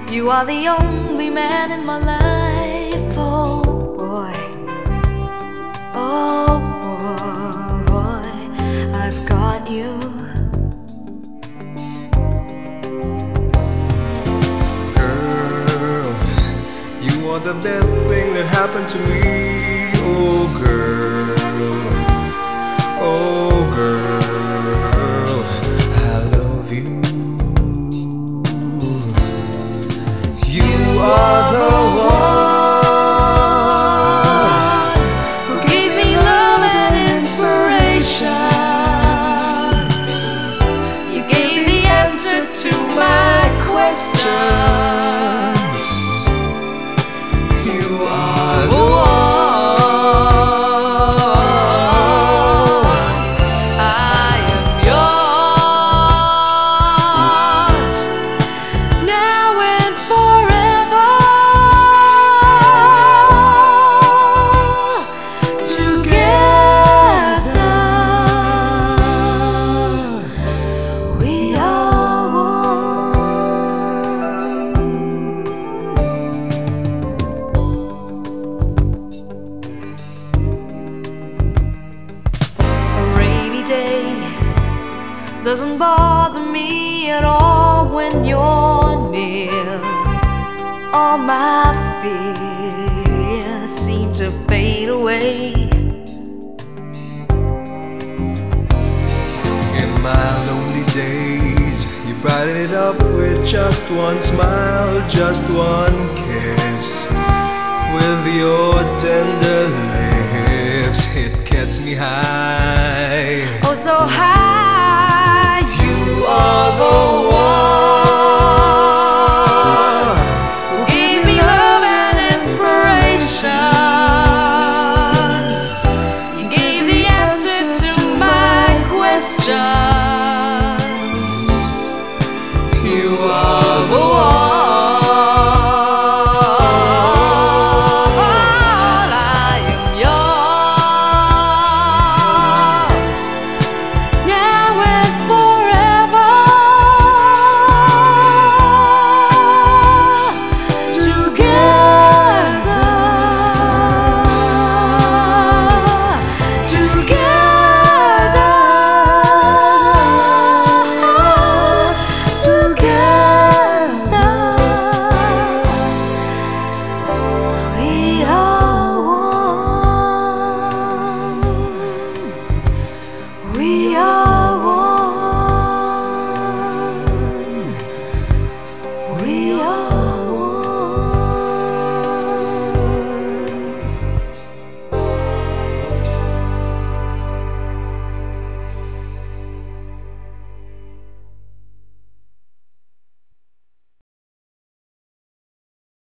You are the only man in my life. Oh boy, oh boy, I've got you. Girl, you are the best thing that happened to me. Oh girl, oh girl, I love you. You are the one who gave me love and inspiration. You gave the answer to my questions. You are the one. I am yours now and forever. Together we are one. A rainy day doesn't bother me at all when you're near. All my fears seem to fade away. In my lonely days, you brighten it up with just one smile, just one kiss. With your tender lips, it gets me high. Oh, so high. You are the one who gave me love and inspiration. You gave the answer to my question.